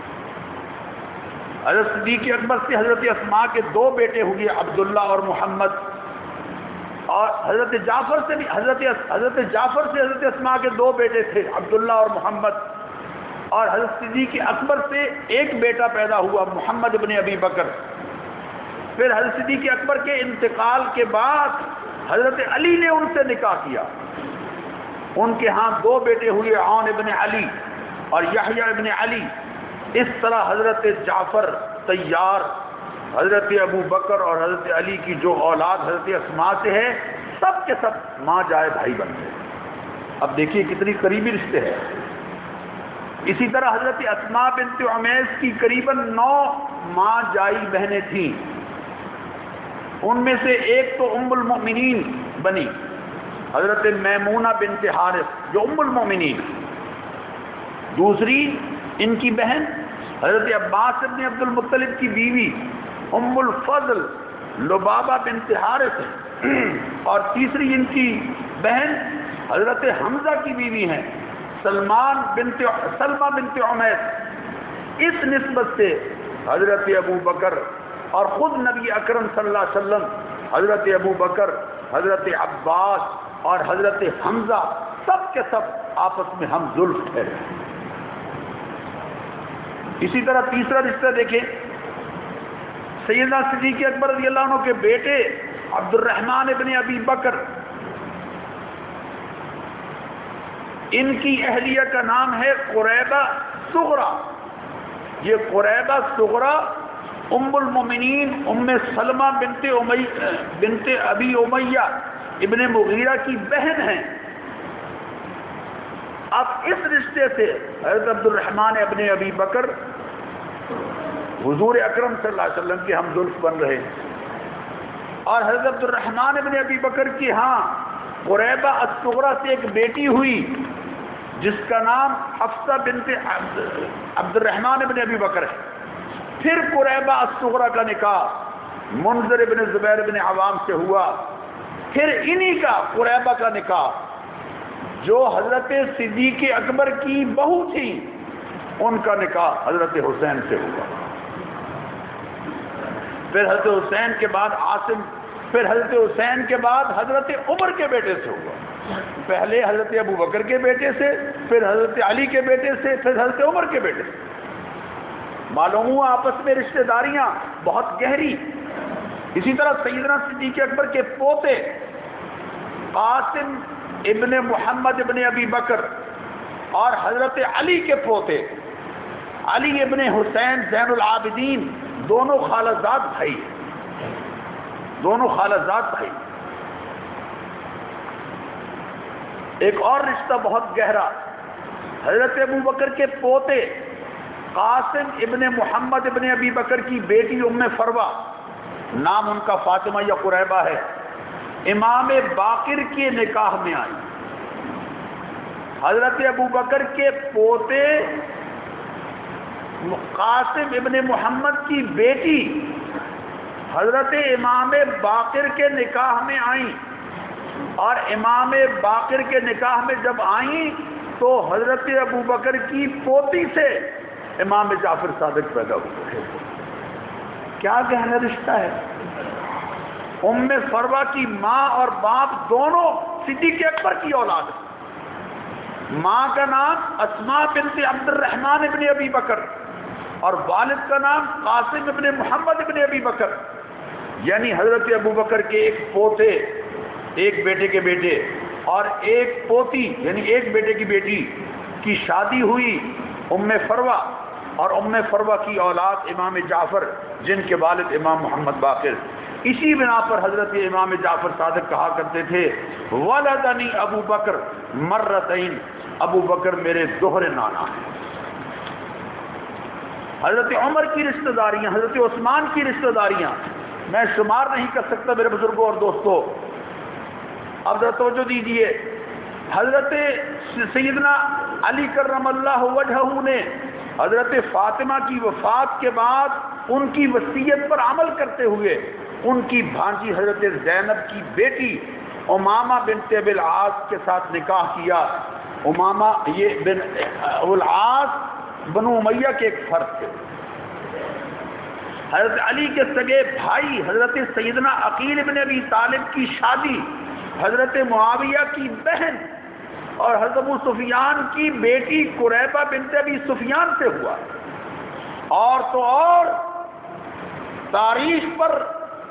حضرت صدیق اکبر سے حضرت اسماء کے 2 بیٹے ہوئے، عبداللہ اور محمد، اور حضرت جعفر سے بھی حضرت جعفر سے حضرت اسماء کے 2 بیٹے تھے، عبداللہ اور محمد، اور حضرت صدیق اکبر سے ایک بیٹا پیدا ہوا، محمد ابن ابی بکر۔ پھر حضرت صدیق اکبر کے انتقال کے بعد حضرت علی نے ان سے نکاح کیا۔ ان کے ہاں 2 بیٹے ہوئے، عون ابن علی اور یحییٰ ابن علی۔ اس طرح حضرت جعفر طیار، حضرت ابو بکر اور حضرت علی کی جو اولاد حضرت اسماء سے ہے، سب کے سب ماں جائے بھائی بن گئے۔ اب دیکھیے کتنی قریبی رشتے ہیں۔ اسی طرح حضرت اسماء بنت عمیس کی قریباً 9 ماں جائی بہنیں تھیں، ان میں سے ایک تو ام المؤمنین بنی، حضرت میمونہ بنت حارث جو ام المؤمنین، دوسری ان کی بہن حضرت عباس بن عبد المطلب کی بیوی ام الفضل لبابہ بنت حارث ہے، اور تیسری ان کی بہن حضرت حمزہ کی بیوی ہیں سلمہ بنت عمیس۔ اس نسبت سے حضرت ابو بکر اور خود نبی اکرم صلی اللہ علیہ وسلم، حضرت ابو بکر، حضرت عباس اور حضرت حمزہ سب کے سب آپس میں ہم زلف ٹھہرے۔ اسی طرح تیسرا رشتہ دیکھیں، سیدنا صدیق اکبر رضی اللہ عنہ کے بیٹے عبد الرحمن ابن ابی بکر، ان کی اہلیہ کا نام ہے قریبہ صغرا۔ یہ قریبہ صغرا ام المومنین ام سلمہ بنت ابی امیہ ابن مغیرہ کی بہن ہیں۔ اب اس رشتے سے حضرت عبد الرحمن ابن ابی بکر حضور اکرم صلی اللہ علیہ وسلم کے ہم زلف بن رہے ہیں، اور حضرت عبد الرحمن ابن ابی بکر کی ہاں قریبہ الصغرا سے ایک بیٹی ہوئی جس کا نام حفصہ بنت عبد الرحمن ابن ابی بکر ہے۔ پھر قریبہ الصغرا کا نکاح منذر ابن زبیر ابن عوام سے ہوا، پھر انہی کا قریبہ کا نکاح جو حضرت صدیق اکبر کی بہو تھی، ان کا نکاح حضرت حسین سے ہوا۔ پھر حضرت حسین کے بعد عاصم، پھر حضرت حسین کے بعد حضرت عمر کے بیٹے سے ہوا۔ پہلے حضرت ابو بکر کے بیٹے سے، پھر حضرت علی کے بیٹے سے، پھر حضرت عمر کے بیٹے سے۔ معلوم ہوا آپس میں رشتہ داریاں بہت گہری۔ اسی طرح سیدنا صدیق اکبر کے پوتے قاسم ابن محمد ابن ابی بکر اور حضرت علی کے پوتے علی ابن حسین زین العابدین، دونوں خالہ زاد بھائی، دونوں خالہ زاد بھائی۔ ایک اور رشتہ بہت گہرا، حضرت ابو بکر کے پوتے قاسم ابن محمد ابن ابی بکر کی بیٹی ام فروہ، نام ان کا فاطمہ یا قریبہ ہے، امام باقر کے نکاح میں آئی۔ حضرت ابو بکر کے پوتے قاسم ابن محمد کی بیٹی حضرت امام باقر کے نکاح میں آئیں، اور امام باقر کے نکاح میں جب آئیں تو حضرت ابو بکر کی پوتی سے امام جعفر صادق پیدا ہوئے۔ کیا گہرا رشتہ ہے۔ ام فروہ کی ماں اور باپ دونوں صدیق اکبر کی اولاد ہیں۔ ماں کا نام اسماء بنت عبد الرحمن ابن ابی بکر اور والد کا نام قاسم ابن محمد ابن ابی بکر، یعنی حضرت ابو بکر کے ایک پوتے، ایک بیٹے کے بیٹے اور ایک پوتی یعنی ایک بیٹے کی بیٹی کی شادی ہوئی ام فروہ، اور ام فروہ کی اولاد امام جعفر جن کے والد امام محمد باقر۔ اسی بنا پر حضرت امام جعفر صادق کہا کرتے تھے ولدنی ابو بکر مرتین، ابو بکر میرے دوہرے نانا ہیں۔ حضرت عمر کی رشتہ داریاں، حضرت عثمان کی رشتہ داریاں میں شمار نہیں کر سکتا میرے بزرگوں اور دوستوں۔ اب ذرا توجہ دیجیے، حضرت سیدنا علی کرم اللہ وجہہ نے حضرت فاطمہ کی وفات کے بعد ان کی وصیت پر عمل کرتے ہوئے ان کی بھانجی حضرت زینب کی بیٹی امامہ بنت ابی العاص کے ساتھ نکاح کیا۔ امامہ یہ بن ابو العاص بنو امیہ کے ایک فرد تھے۔ حضرت علی کے سگے بھائی حضرت سیدنا عقیل ابن ابی طالب کی شادی حضرت معاویہ کی بہن اور حضرت ابو سفیان کی بیٹی قریبہ بنت ابی سفیان سے ہوا۔ اور تو اور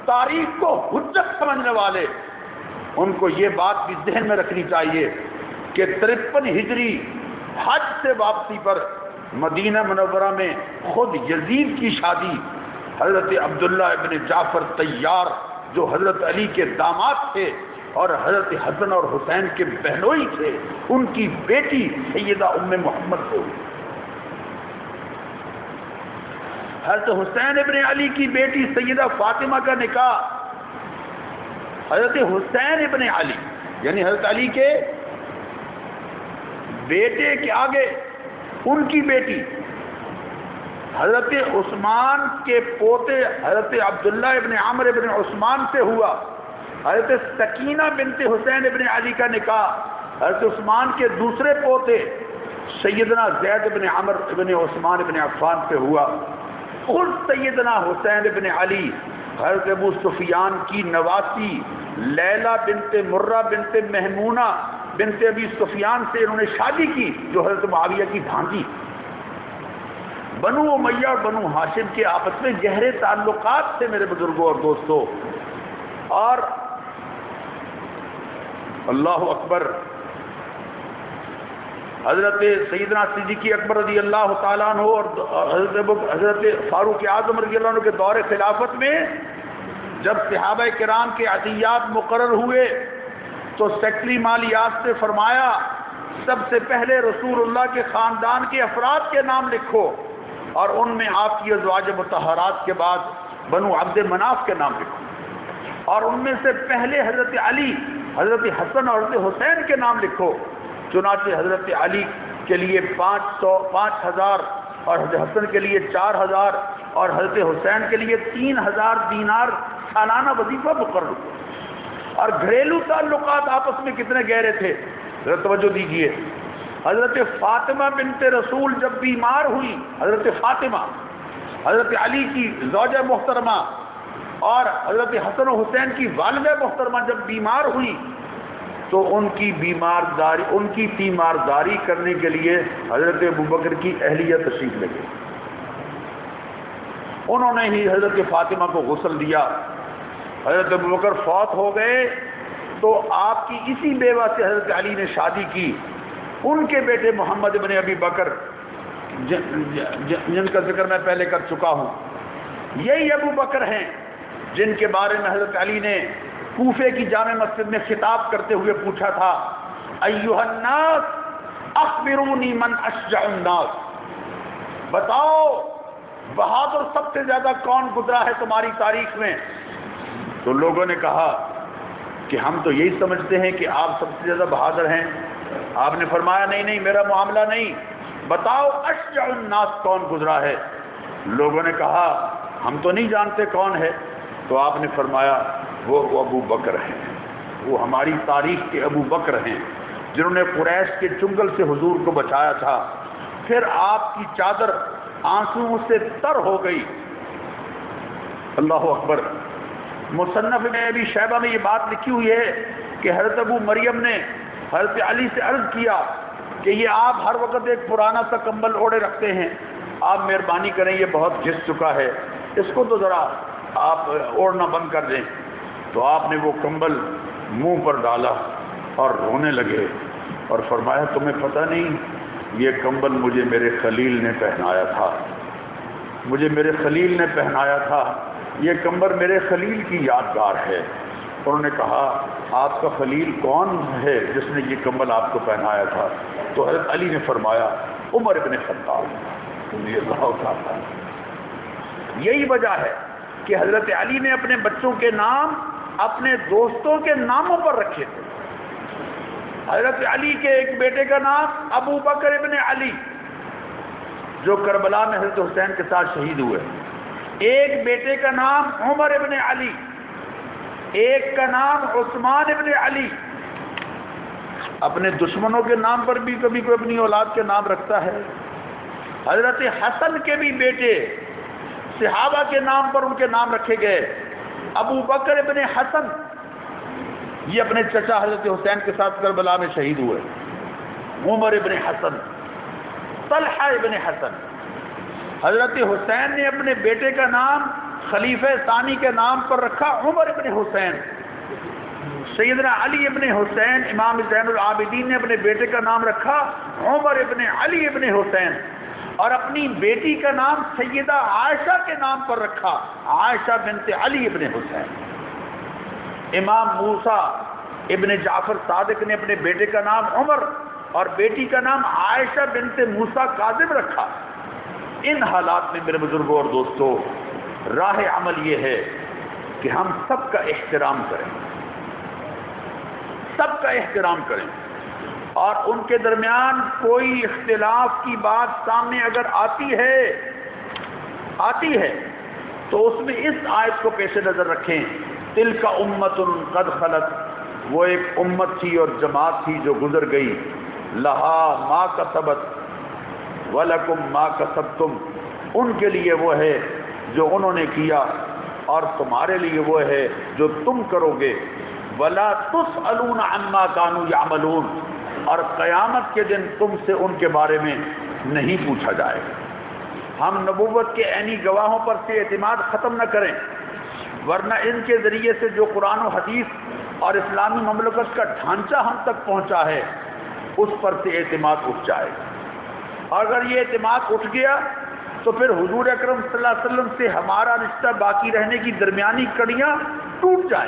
تاریخ کو حجت سمجھنے والے ان کو یہ بات بھی ذہن میں رکھنی چاہیے کہ 53 ہجری حج سے واپسی پر مدینہ منورہ میں خود یزید کی شادی حضرت عبداللہ ابن جعفر طیار جو حضرت علی کے داماد تھے اور حضرت حسن اور حسین کے بہنوئی تھے، ان کی بیٹی سیدہ ام محمد سے ہوئی۔ حضرت حسین ابن علی کی بیٹی سیدہ فاطمہ کا نکاح حضرت حسین ابن علی یعنی حضرت علی کے بیٹے کے آگے ان کی بیٹی حضرت عثمان کے پوتے حضرت عبداللہ ابن عمر ابن عثمان سے ہوا۔ حضرت سکینہ بنت حسین ابن علی کا نکاح حضرت عثمان کے دوسرے پوتے سیدنا زید ابن عمر ابن عثمان ابن عفان سے ہوا۔ خود سیدنا حسین ابن علی حضرت ابو سفیان کی نواسی لیلہ بنت مرہ بنت محمونہ بنت ابی سفیان سے انہوں نے شادی کی، جو حضرت معاویہ کی بھانجی۔ بنو امیہ اور بنو ہاشم کے آپس میں گہرے تعلقات تھے میرے بزرگوں اور دوستوں۔ اور اللہ اکبر، حضرت سیدنا صدیق اکبر رضی اللہ تعالیٰ عنہ اور حضرت فاروق اعظم رضی اللہ عنہ کے دور خلافت میں جب صحابہ کرام کے عطیات مقرر ہوئے تو سیکٹری مالیات سے فرمایا سب سے پہلے رسول اللہ کے خاندان کے افراد کے نام لکھو، اور ان میں آپ کی ازواج مطہرات کے بعد بنو عبد مناف کے نام لکھو، اور ان میں سے پہلے حضرت علی، حضرت حسن اور حضرت حسین کے نام لکھو۔ چنانچہ حضرت علی کے لیے 5,000 اور حضرت حسن کے لیے 4,000 اور حضرت حسین کے لیے 3,000 دینار سالانہ وظیفہ مقرر ہوا۔ اور گھریلو تعلقات آپس میں کتنے گہرے تھے، ذرا توجہ دیجیے۔ حضرت فاطمہ بنت رسول جب بیمار ہوئی، حضرت فاطمہ حضرت علی کی زوجہ محترمہ اور حضرت حسن و حسین کی والدہ محترمہ جب بیمار ہوئی تو ان کی تیمارداری کرنے کے لیے حضرت ابوبکر کی اہلیہ تشریف لے گئی۔ انہوں نے ہی حضرت فاطمہ کو غسل دیا۔ حضرت ابوبکر فوت ہو گئے تو آپ کی اسی بیوہ سے حضرت علی نے شادی کی۔ ان کے بیٹے محمد بن ابی بکر جن کا ذکر میں پہلے کر چکا ہوں، یہی ابو بکر ہیں جن کے بارے میں حضرت علی نے کوفے کی جامع مسجد میں خطاب کرتے ہوئے پوچھا تھا، ایھا الناس اخبرونی من اشجع الناس، بتاؤ بہادر سب سے زیادہ کون گزرا ہے تمہاری تاریخ میں؟ تو لوگوں نے کہا کہ ہم تو یہی سمجھتے ہیں کہ آپ سب سے زیادہ بہادر ہیں۔ آپ نے فرمایا نہیں میرا معاملہ نہیں، بتاؤ اشجع الناس کون گزرا ہے؟ لوگوں نے کہا ہم تو نہیں جانتے کون ہے۔ تو آپ نے فرمایا وہ ابو بکر ہیں، وہ ہماری تاریخ کے ابو بکر ہیں جنہوں نے قریش کے چنگل سے حضور کو بچایا تھا۔ پھر آپ کی چادر آنسوؤں سے تر ہو گئی۔ اللہ اکبر۔ مصنف میں ابی شیبہ میں یہ بات لکھی ہوئی ہے کہ حضرت ابو مریم نے حضرت علی سے عرض کیا کہ یہ آپ ہر وقت ایک پرانا سا کمبل اوڑے رکھتے ہیں، آپ مہربانی کریں یہ بہت گھس چکا ہے، اس کو تو ذرا آپ اوڑھنا بند کر دیں۔ تو آپ نے وہ کمبل منہ پر ڈالا اور رونے لگے اور فرمایا تمہیں پتہ نہیں یہ کمبل مجھے میرے خلیل نے پہنایا تھا، مجھے میرے خلیل نے پہنایا تھا، یہ کمبل میرے خلیل کی یادگار ہے۔ انہوں نے کہا آپ کا خلیل کون ہے جس نے یہ کمبل آپ کو پہنایا تھا؟ تو حضرت علی نے فرمایا عمر بن خطاب رضی اللہ تعالیٰ۔ یہی وجہ ہے کہ حضرت علی نے اپنے بچوں کے نام اپنے دوستوں کے ناموں پر رکھے تھے۔ حضرت علی کے ایک بیٹے کا نام ابو بکر ابن علی جو کربلا میں حضرت حسین کے ساتھ شہید ہوئے، ایک بیٹے کا نام عمر ابن علی، ایک کا نام عثمان ابن علی۔ اپنے دشمنوں کے نام پر بھی کبھی کوئی اپنی اولاد کے نام رکھتا ہے۔ حضرت حسن کے بھی بیٹے صحابہ کے نام پر ان کے نام رکھے گئے۔ ابو بکر ابن حسن یہ اپنے چچا حضرت حسین کے ساتھ کربلا میں شہید ہوئے۔ عمر ابن حسن، طلحہ ابن حسن۔ حضرت حسین نے اپنے بیٹے کا نام خلیفہ ثانی کے نام پر رکھا عمر ابن حسین۔ سیدنا علی ابن حسین امام زین العابدین نے اپنے بیٹے کا نام رکھا عمر ابن علی ابن حسین، اور اپنی بیٹی کا نام سیدہ عائشہ کے نام پر رکھا، عائشہ بنت علی ابن حسین۔ امام موسیٰ ابن جعفر صادق نے اپنے بیٹے کا نام عمر اور بیٹی کا نام عائشہ بنت موسیٰ کاظم رکھا۔ ان حالات میں میرے بزرگوں اور دوستوں، راہ عمل یہ ہے کہ ہم سب کا احترام کریں، سب کا احترام کریں، اور ان کے درمیان کوئی اختلاف کی بات سامنے اگر آتی ہے تو اس میں اس آیت کو پیش نظر رکھیں، تلک امت قد خلت، وہ ایک امت تھی اور جماعت تھی جو گزر گئی، لہا ما کسبت وَلَكُمْ مَا كَسَبْتُمْ، ان کے لیے وہ ہے جو انہوں نے کیا اور تمہارے لیے وہ ہے جو تم کرو گے، وَلَا تُسْأَلُونَ عَمَّا كَانُوا يَعْمَلُونَ، اور قیامت کے دن تم سے ان کے بارے میں نہیں پوچھا جائے گا۔ ہم نبوت کے عینی گواہوں پر سے اعتماد ختم نہ کریں، ورنہ ان کے ذریعے سے جو قرآن و حدیث اور اسلامی مملکت کا ڈھانچہ ہم تک پہنچا ہے اس پر سے اعتماد اٹھ جائے گا۔ اگر یہ اعتماد اٹھ گیا تو پھر حضور اکرم صلی اللہ علیہ وسلم سے ہمارا رشتہ باقی رہنے کی درمیانی کڑیاں ٹوٹ جائیں،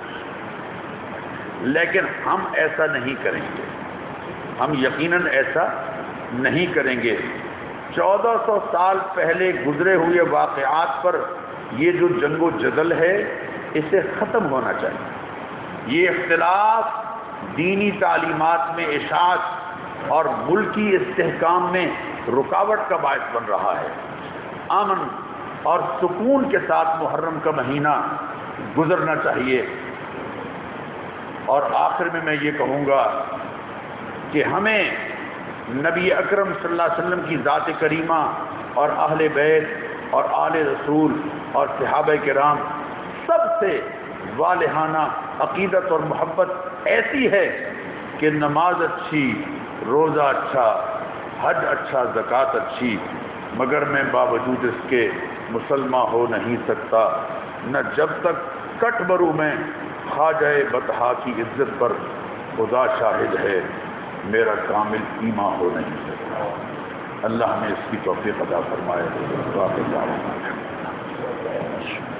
لیکن ہم ایسا نہیں کریں گے، ہم یقیناً ایسا نہیں کریں گے۔ 1400 سال پہلے گزرے ہوئے واقعات پر یہ جو جنگ و جدل ہے اسے ختم ہونا چاہیے۔ یہ اختلاف دینی تعلیمات میں اشاعت اور ملکی استحکام میں رکاوٹ کا باعث بن رہا ہے۔ امن اور سکون کے ساتھ محرم کا مہینہ گزرنا چاہیے۔ اور آخر میں میں یہ کہوں گا کہ ہمیں نبی اکرم صلی اللہ علیہ وسلم کی ذات کریمہ اور اہل بیت اور آل رسول اور صحابہ کرام سب سے والہانہ عقیدت اور محبت ایسی ہے کہ نماز اچھی، روزہ اچھا، حج اچھا، زکوٰۃ اچھی، مگر میں باوجود اس کے مسلمان ہو نہیں سکتا، نہ جب تک کٹ برو میں خواجہ بطحا کی عزت پر خدا شاہد ہے میرا کامل ایمان ہو نہیں سکتا۔ اللہ نے اس کی توفیق عطا فرمائے۔